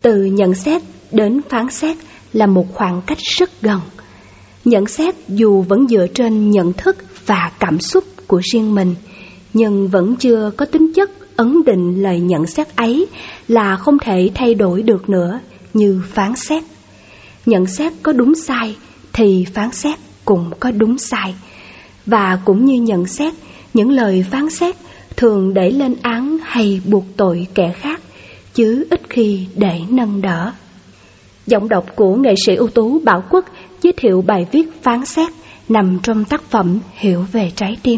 Từ nhận xét đến phán xét là một khoảng cách rất gần. Nhận xét dù vẫn dựa trên nhận thức và cảm xúc của riêng mình, nhưng vẫn chưa có tính chất ấn định lời nhận xét ấy là không thể thay đổi được nữa như phán xét. Nhận xét có đúng sai thì phán xét cũng có đúng sai. Và cũng như nhận xét, những lời phán xét thường để lên án hay buộc tội kẻ khác, chứ ít khi để nâng đỡ. Giọng đọc của nghệ sĩ ưu tú Bảo Quốc giới thiệu bài viết phán xét nằm trong tác phẩm Hiểu về trái tim.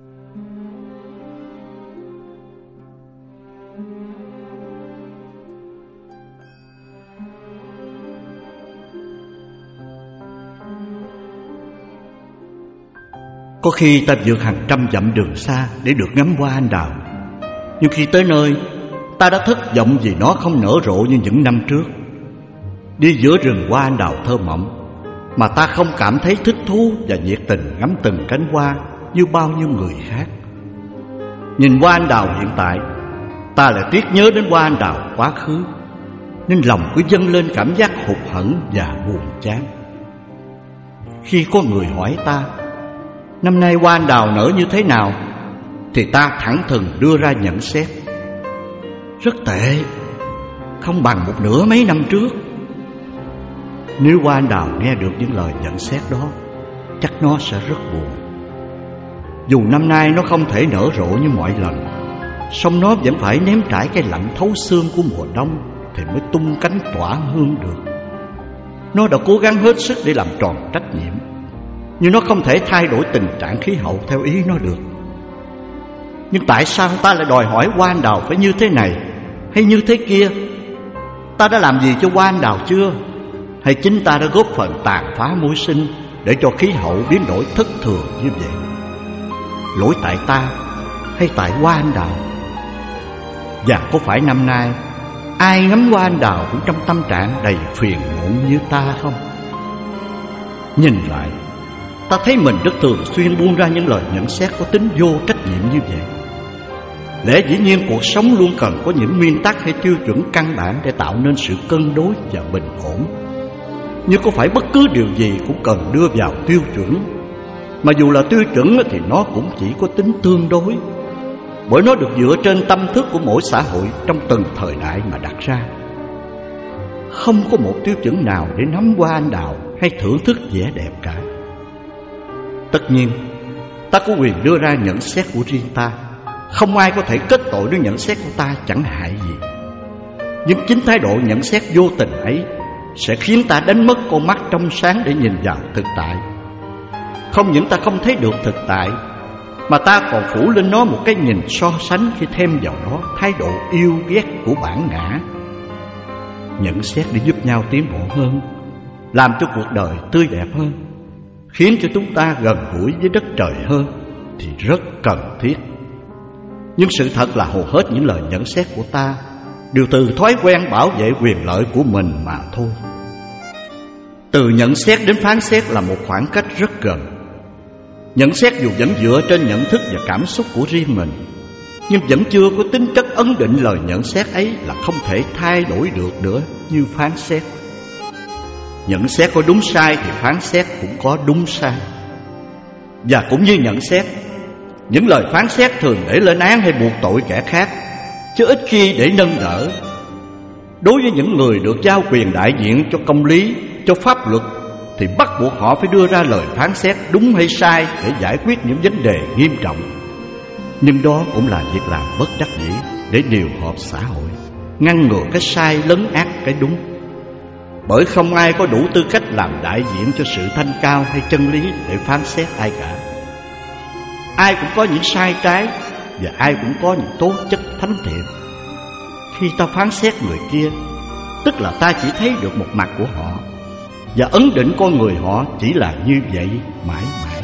Có khi ta vượt hàng trăm dặm đường xa để được ngắm hoa anh đào, nhưng khi tới nơi, ta đã thất vọng vì nó không nở rộ như những năm trước. Đi giữa rừng hoa anh đào thơ mộng mà ta không cảm thấy thích thú và nhiệt tình ngắm từng cánh hoa như bao nhiêu người khác. Nhìn hoa anh đào hiện tại, ta lại tiếc nhớ đến hoa anh đào quá khứ, nên lòng cứ dâng lên cảm giác hụt hẫng và buồn chán. Khi có người hỏi ta năm nay hoa anh đào nở như thế nào, thì ta thẳng thừng đưa ra nhận xét: rất tệ, không bằng một nửa mấy năm trước. Nếu hoa anh đào nghe được những lời nhận xét đó, chắc nó sẽ rất buồn. Dù năm nay nó không thể nở rộ như mọi lần, song nó vẫn phải nếm trải cái lạnh thấu xương của mùa đông thì mới tung cánh tỏa hương được. Nó đã cố gắng hết sức để làm tròn trách nhiệm, nhưng nó không thể thay đổi tình trạng khí hậu theo ý nó được. Nhưng tại sao ta lại đòi hỏi hoa anh đào phải như thế này hay như thế kia? Ta đã làm gì cho hoa anh đào chưa? Hay chính ta đã góp phần tàn phá môi sinh để cho khí hậu biến đổi thất thường như vậy? Lỗi tại ta hay tại hoa anh đào? Và có phải năm nay ai ngắm hoa anh đào cũng trong tâm trạng đầy phiền muộn như ta không? Nhìn lại, ta thấy mình rất thường xuyên buông ra những lời nhận xét có tính vô trách nhiệm như vậy. Lẽ dĩ nhiên cuộc sống luôn cần có những nguyên tắc hay tiêu chuẩn căn bản để tạo nên sự cân đối và bình ổn. Nhưng có phải bất cứ điều gì cũng cần đưa vào tiêu chuẩn? Mà dù là tiêu chuẩn thì nó cũng chỉ có tính tương đối, bởi nó được dựa trên tâm thức của mỗi xã hội trong từng thời đại mà đặt ra. Không có một tiêu chuẩn nào để ngắm hoa anh đào hay thưởng thức vẻ đẹp cả. Tất nhiên, ta có quyền đưa ra nhận xét của riêng ta, không ai có thể kết tội nếu nhận xét của ta chẳng hại gì. Nhưng chính thái độ nhận xét vô tình ấy sẽ khiến ta đánh mất con mắt trong sáng để nhìn vào thực tại. Không những ta không thấy được thực tại, mà ta còn phủ lên nó một cái nhìn so sánh khi thêm vào đó thái độ yêu ghét của bản ngã. Nhận xét để giúp nhau tiến bộ hơn, làm cho cuộc đời tươi đẹp hơn, khiến cho chúng ta gần gũi với đất trời hơn thì rất cần thiết. Nhưng sự thật là hầu hết những lời nhận xét của ta đều từ thói quen bảo vệ quyền lợi của mình mà thôi. Từ nhận xét đến phán xét là một khoảng cách rất gần. Nhận xét dù vẫn dựa trên nhận thức và cảm xúc của riêng mình, nhưng vẫn chưa có tính chất ấn định lời nhận xét ấy là không thể thay đổi được nữa như phán xét. Nhận xét có đúng sai thì phán xét cũng có đúng sai. Và cũng như nhận xét, những lời phán xét thường để lên án hay buộc tội kẻ khác, chứ ít khi để nâng đỡ. Đối với những người được giao quyền đại diện cho công lý, cho pháp luật, thì bắt buộc họ phải đưa ra lời phán xét đúng hay sai để giải quyết những vấn đề nghiêm trọng. Nhưng đó cũng là việc làm bất đắc dĩ để điều hợp xã hội, ngăn ngừa cái sai lấn át cái đúng. Bởi không ai có đủ tư cách làm đại diện cho sự thanh cao hay chân lý để phán xét ai cả. Ai cũng có những sai trái, và ai cũng có những tố chất thánh thiện. Khi ta phán xét người kia, tức là ta chỉ thấy được một mặt của họ, và ấn định con người họ chỉ là như vậy mãi mãi.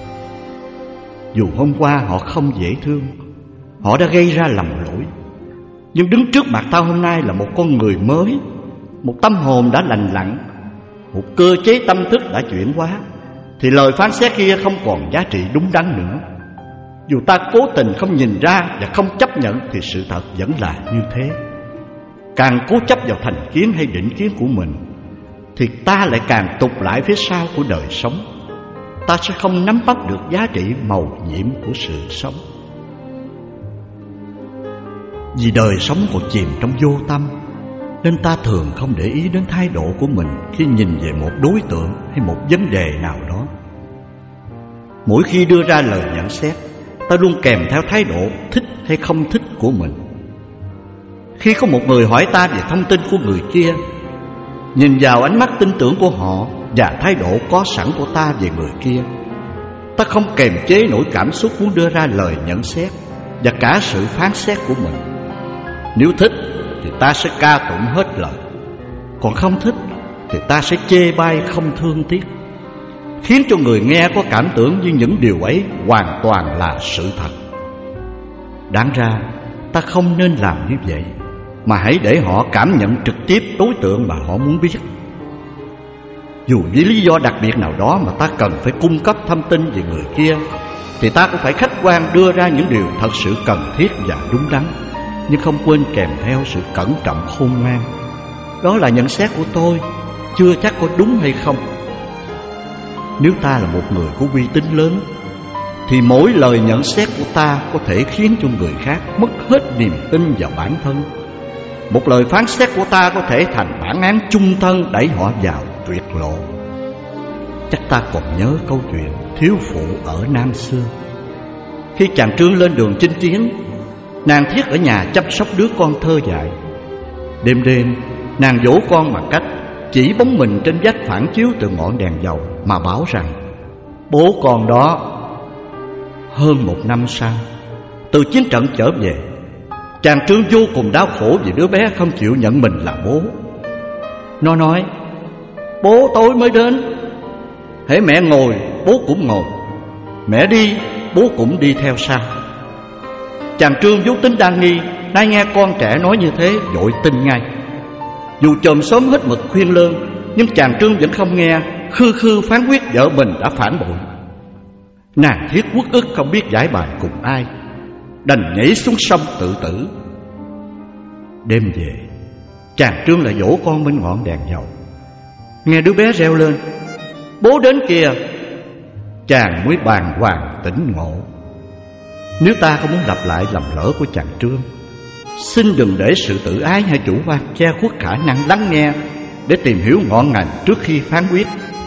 Dù hôm qua họ không dễ thương, họ đã gây ra lầm lỗi, nhưng đứng trước mặt ta hôm nay là một con người mới, một tâm hồn đã lành lặn, một cơ chế tâm thức đã chuyển hóa, thì lời phán xét kia không còn giá trị đúng đắn nữa. Dù ta cố tình không nhìn ra và không chấp nhận thì sự thật vẫn là như thế. càng cố chấp vào thành kiến hay định kiến của mình, thì ta lại càng tụt lại phía sau của đời sống. Ta sẽ không nắm bắt được giá trị màu nhiệm của sự sống. Vì đời sống còn chìm trong vô tâm, nên ta thường không để ý đến thái độ của mình khi nhìn về một đối tượng hay một vấn đề nào đó. Mỗi khi đưa ra lời nhận xét, ta luôn kèm theo thái độ thích hay không thích của mình. Khi có một người hỏi ta về thông tin của người kia, nhìn vào ánh mắt tin tưởng của họ và thái độ có sẵn của ta về người kia, ta không kềm chế nổi cảm xúc muốn đưa ra lời nhận xét và cả sự phán xét của mình. Nếu thích thì ta sẽ ca tụng hết lời, còn không thích thì ta sẽ chê bai không thương tiếc, khiến cho người nghe có cảm tưởng như những điều ấy hoàn toàn là sự thật. Đáng ra ta không nên làm như vậy, mà hãy để họ cảm nhận trực tiếp đối tượng mà họ muốn biết. Dù vì lý do đặc biệt nào đó mà ta cần phải cung cấp thông tin về người kia, thì ta cũng phải khách quan đưa ra những điều thật sự cần thiết và đúng đắn, nhưng không quên kèm theo sự cẩn trọng khôn ngoan. Đó là nhận xét của tôi, chưa chắc có đúng hay không. Nếu ta là một người có uy tín lớn, thì mỗi lời nhận xét của ta có thể khiến cho người khác mất hết niềm tin vào bản thân. Một lời phán xét của ta có thể thành bản án chung thân đẩy họ vào tuyệt lộ. Chắc ta còn nhớ câu chuyện thiếu phụ ở Nam xưa. Khi chàng Trương lên đường chinh chiến, nàng Thiết ở nhà chăm sóc đứa con thơ dại. Đêm đêm nàng dỗ con bằng cách chỉ bóng mình trên vách phản chiếu từ ngọn đèn dầu mà bảo rằng bố con đó. Hơn 1 năm sau, từ chiến trận trở về, chàng Trương vô cùng đau khổ vì đứa bé không chịu nhận mình là bố. Nó nói: bố tối mới đến, hễ mẹ ngồi bố cũng ngồi, mẹ đi bố cũng đi theo sau. Chàng Trương vốn tính đa nghi, nay nghe con trẻ nói như thế vội tin ngay. Dù chòm xóm hết mực khuyên lơn, nhưng chàng Trương vẫn không nghe, khư khư phán quyết vợ mình đã phản bội. Nàng Thiết uất ức không biết giải bài cùng ai, đành nhảy xuống sông tự tử. Đêm về, chàng Trương lại dỗ con bên ngọn đèn dầu. Nghe đứa bé reo lên: bố đến kìa! Chàng mới bàng hoàng tỉnh ngộ. Nếu ta không muốn lặp lại lầm lỡ của chàng Trương, xin đừng để sự tự ái hay chủ quan che khuất khả năng lắng nghe để tìm hiểu ngọn ngành trước khi phán quyết.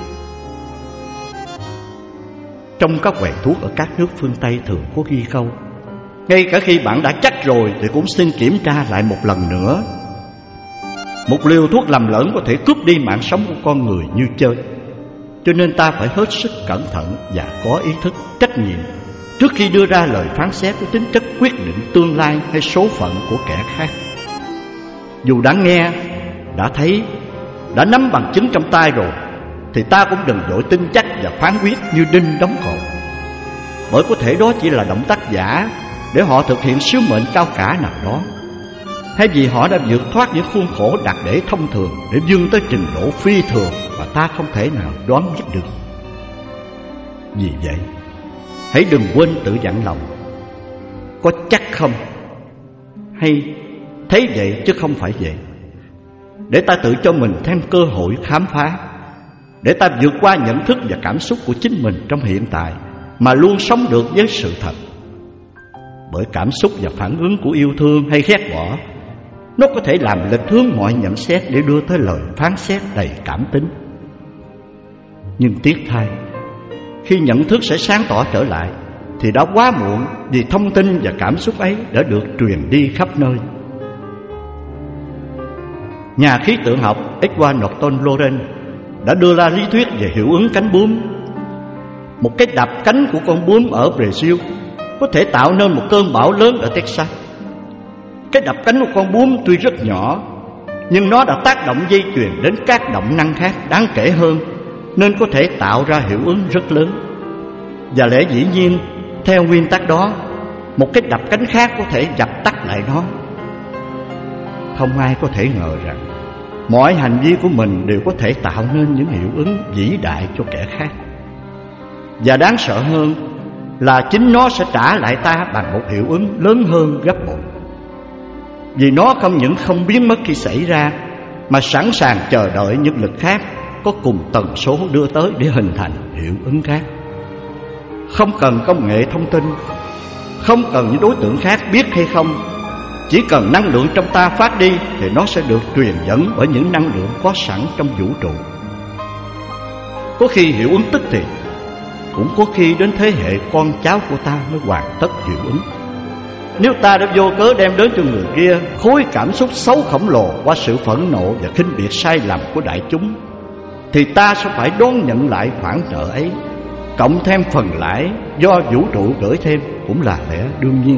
Trong các quầy thuốc ở các nước phương Tây thường có ghi câu: ngay cả khi bạn đã chắc rồi thì cũng xin kiểm tra lại một lần nữa. Một liều thuốc lầm lẫn có thể cướp đi mạng sống của con người như chơi. Cho nên ta phải hết sức cẩn thận và có ý thức, trách nhiệm trước khi đưa ra lời phán xét có tính chất quyết định tương lai hay số phận của kẻ khác. Dù đã nghe, đã thấy, đã nắm bằng chứng trong tay rồi, thì ta cũng đừng vội tin chắc và phán quyết như đinh đóng cột. Bởi có thể đó chỉ là động tác giả để họ thực hiện sứ mệnh cao cả nào đó, hay vì họ đã vượt thoát những khuôn khổ đặt để thông thường để vươn tới trình độ phi thường mà ta không thể nào đoán biết được. Vì vậy, hãy đừng quên tự dặn lòng: có chắc không? Hay thấy vậy chứ không phải vậy? Để ta tự cho mình thêm cơ hội khám phá, để ta vượt qua nhận thức và cảm xúc của chính mình trong hiện tại, mà luôn sống được với sự thật. Bởi cảm xúc và phản ứng của yêu thương hay ghét bỏ, nó có thể làm lệch hướng mọi nhận xét để đưa tới lời phán xét đầy cảm tính. Nhưng tiếc thay, khi nhận thức sẽ sáng tỏ trở lại thì đã quá muộn, vì thông tin và cảm xúc ấy đã được truyền đi khắp nơi. Nhà khí tượng học Edward Norton Lorenz đã đưa ra lý thuyết về hiệu ứng cánh bướm. Một cái đập cánh của con bướm ở Brazil có thể tạo nên một cơn bão lớn ở Texas. Cái đập cánh của con bướm tuy rất nhỏ, nhưng nó đã tác động dây chuyền đến các động năng khác đáng kể hơn, nên có thể tạo ra hiệu ứng rất lớn. Và lẽ dĩ nhiên, theo nguyên tắc đó, một cái đập cánh khác có thể dập tắt lại nó. Không ai có thể ngờ rằng mọi hành vi của mình đều có thể tạo nên những hiệu ứng vĩ đại cho kẻ khác. Và đáng sợ hơn là chính nó sẽ trả lại ta bằng một hiệu ứng lớn hơn gấp bội. Vì nó không những không biến mất khi xảy ra, mà sẵn sàng chờ đợi những lực khác có cùng tần số đưa tới để hình thành hiệu ứng khác. Không cần công nghệ thông tin, không cần những đối tượng khác biết hay không, chỉ cần năng lượng trong ta phát đi thì nó sẽ được truyền dẫn bởi những năng lượng có sẵn trong vũ trụ. Có khi hiệu ứng tức thì, cũng có khi đến thế hệ con cháu của ta mới hoàn tất hiệu ứng. Nếu ta đã vô cớ đem đến cho người kia khối cảm xúc xấu khổng lồ qua sự phẫn nộ và khinh biệt sai lầm của đại chúng, thì ta sẽ phải đón nhận lại khoản nợ ấy, cộng thêm phần lãi do vũ trụ gửi thêm, cũng là lẽ đương nhiên.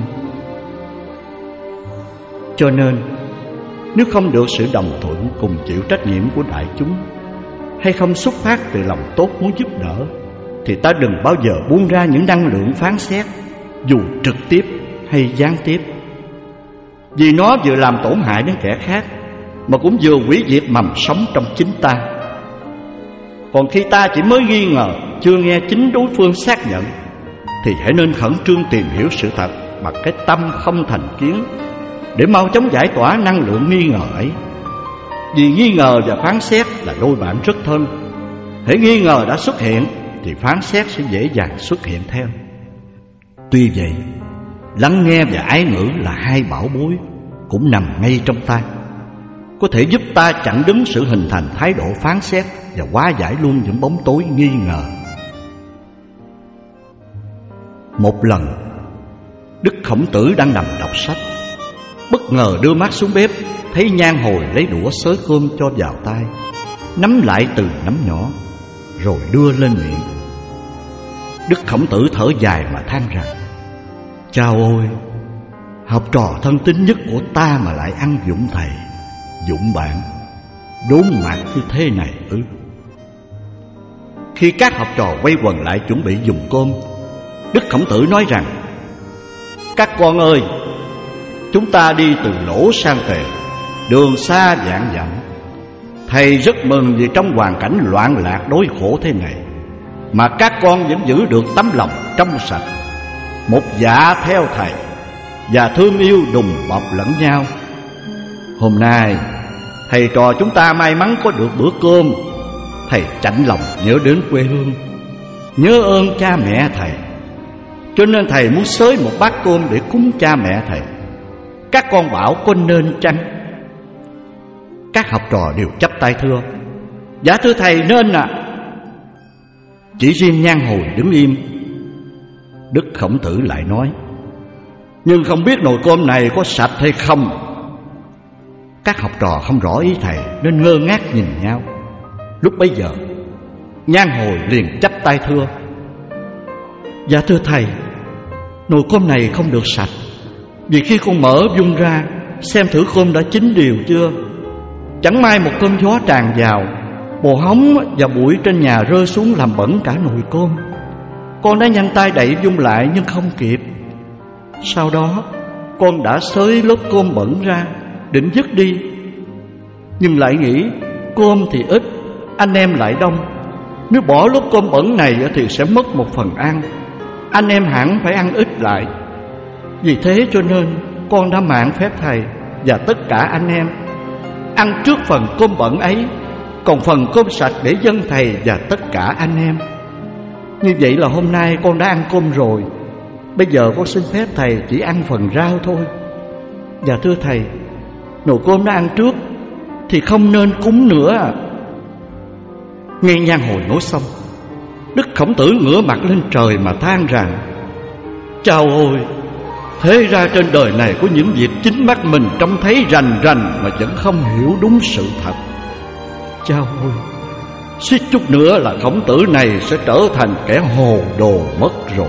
Cho nên, nếu không được sự đồng thuận cùng chịu trách nhiệm của đại chúng, hay không xuất phát từ lòng tốt muốn giúp đỡ, thì ta đừng bao giờ buông ra những năng lượng phán xét, dù trực tiếp hay gián tiếp. Vì nó vừa làm tổn hại đến kẻ khác, mà cũng vừa hủy diệt mầm sống trong chính ta. Còn khi ta chỉ mới nghi ngờ, chưa nghe chính đối phương xác nhận, thì hãy nên khẩn trương tìm hiểu sự thật bằng cái tâm không thành kiến, để mau chóng giải tỏa năng lượng nghi ngờ ấy. Vì nghi ngờ và phán xét là đôi bạn rất thân. Hễ nghi ngờ đã xuất hiện thì phán xét sẽ dễ dàng xuất hiện theo. Tuy vậy, lắng nghe và ái ngữ là hai bảo bối cũng nằm ngay trong ta, có thể giúp ta chặn đứng sự hình thành thái độ phán xét và hóa giải luôn những bóng tối nghi ngờ. Một lần, Đức Khổng Tử đang nằm đọc sách, bất ngờ đưa mắt xuống bếp, thấy Nhan Hồi lấy đũa xới cơm cho vào tay, nắm lại từng nắm nhỏ, rồi đưa lên miệng. Đức Khổng Tử thở dài mà than rằng: Chao ôi, học trò thân tín nhất của ta mà lại ăn dụng thầy, dụng bạn, đốn mặt như thế này ư? Khi các học trò quay quần lại chuẩn bị dùng cơm, Đức Khổng Tử nói rằng: Các con ơi, chúng ta đi từ Lỗ sang Tề, đường xa vạn dặm. Thầy rất mừng vì trong hoàn cảnh loạn lạc đối khổ thế này mà các con vẫn giữ được tấm lòng trong sạch, một dạ theo thầy và thương yêu đùm bọc lẫn nhau. Hôm nay thầy trò chúng ta may mắn có được bữa cơm. Thầy chạnh lòng nhớ đến quê hương, nhớ ơn cha mẹ thầy, cho nên thầy muốn xới một bát cơm để cúng cha mẹ thầy. Các con bảo có nên chăng? Các học trò đều chắp tay thưa: Dạ thưa thầy, nên ạ. Chỉ riêng Nhan Hồi đứng im. Đức Khổng Tử lại nói: Nhưng không biết nồi cơm này có sạch hay không? Các học trò không rõ ý thầy nên ngơ ngác nhìn nhau. Lúc bấy giờ, Nhan Hồi liền chắp tay thưa: Dạ thưa thầy, nồi cơm này không được sạch, vì khi con mở vung ra xem thử cơm đã chín đều chưa, chẳng may một cơn gió tràn vào, bồ hóng và bụi trên nhà rơi xuống làm bẩn cả nồi cơm. Con đã nhanh tay đậy vung lại nhưng không kịp. Sau đó con đã xới lớp cơm bẩn ra định vứt đi, nhưng lại nghĩ cơm thì ít, anh em lại đông, nếu bỏ lớp cơm bẩn này thì sẽ mất một phần ăn, anh em hẳn phải ăn ít lại. Vì thế cho nên con đã mạn phép thầy và tất cả anh em ăn trước phần cơm bẩn ấy, còn phần cơm sạch để dâng thầy và tất cả anh em. Như vậy là hôm nay con đã ăn cơm rồi, bây giờ con xin phép thầy chỉ ăn phần rau thôi. Dạ thưa thầy, nồi cơm đã ăn trước thì không nên cúng nữa. Nghe Nhan Hồi nói xong, Đức Khổng Tử ngửa mặt lên trời mà than rằng: Chao ôi, thế ra trên đời này có những việc chính mắt mình trông thấy rành rành mà vẫn không hiểu đúng sự thật. Chao ôi, suýt chút nữa là Khổng Tử này sẽ trở thành kẻ hồ đồ mất rồi.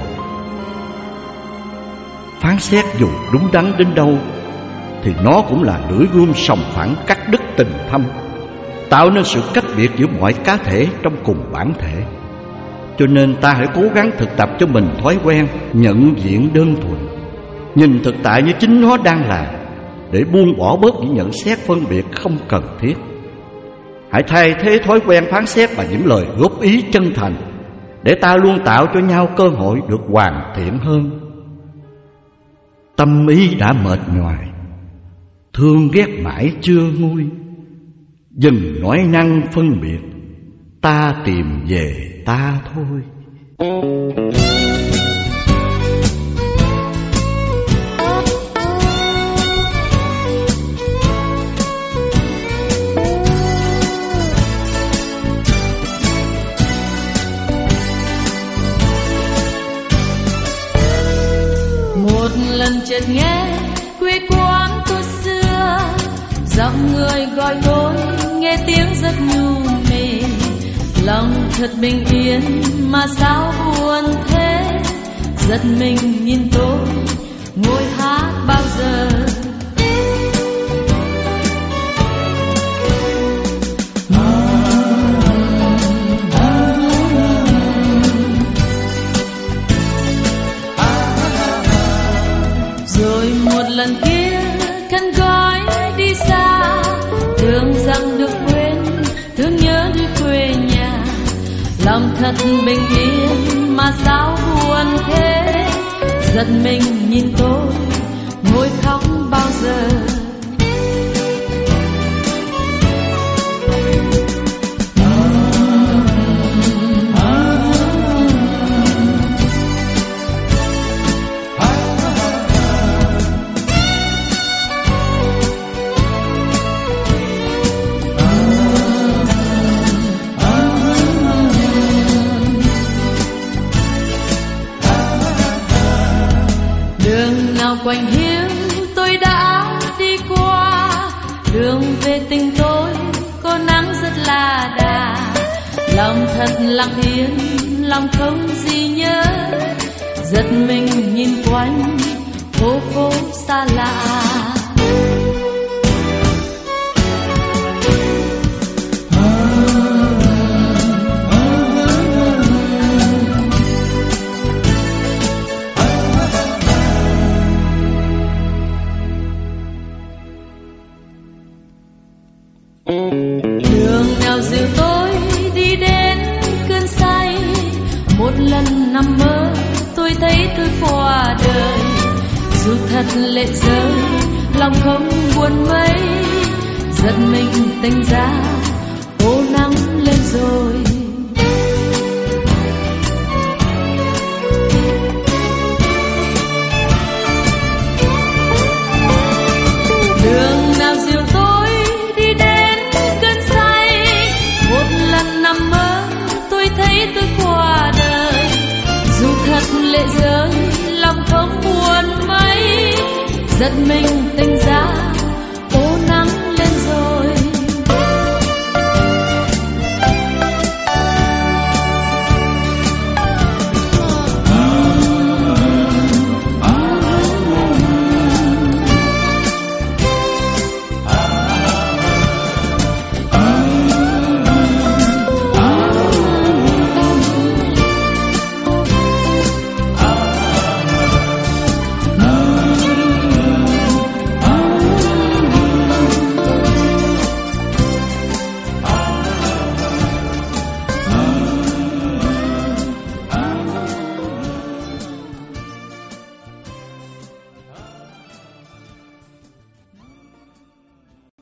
Phán xét dù đúng đắn đến đâu thì nó cũng là lưỡi gươm sòng phẳng cắt đứt tình thâm, tạo nên sự cách biệt giữa mọi cá thể trong cùng bản thể. Cho nên ta hãy cố gắng thực tập cho mình thói quen nhận diện đơn thuần, nhìn thực tại như chính nó đang là, để buông bỏ bớt những nhận xét phân biệt không cần thiết. Hãy thay thế thói quen phán xét bằng những lời góp ý chân thành, để ta luôn tạo cho nhau cơ hội được hoàn thiện hơn. Tâm ý đã mệt nhoài, thương ghét mãi chưa nguôi. Dừng nói năng phân biệt, ta tìm về ta thôi. Một lần chợt nghe quê quán tôi xưa, giọng người gọi tôi nghe tiếng rất nhu mì. Lòng thật bình yên mà sao buồn thế, giật mình nhìn tôi ngồi hát bao giờ. Rồi một lần kia khăn gói đi xa, tưởng rằng được quên, thương nhớ đi quê nhà. Lòng thật bình yên mà sao buồn thế, giật mình nhìn tôi ngồi khóc bao giờ. Quanh hiếm tôi đã đi qua, đường về tình tôi có nắng rất là đà. Lòng thật lặng yên, lòng không gì nhớ, giật mình nhìn quanh phố phố xa lạ. Đường nào dìu tôi đi đến cơn say, một lần nằm mơ tôi thấy tôi qua đời. Dù thật lệ rơi, lòng không buồn mấy, giật mình tỉnh ra, ô nắng lên rồi. Đường nào dìu tôi đi đến cơn say, một lần nằm mơ tôi thấy tôi qua đời. Dù thật lệ rơi, lòng không buồn mấy, giật mình tỉnh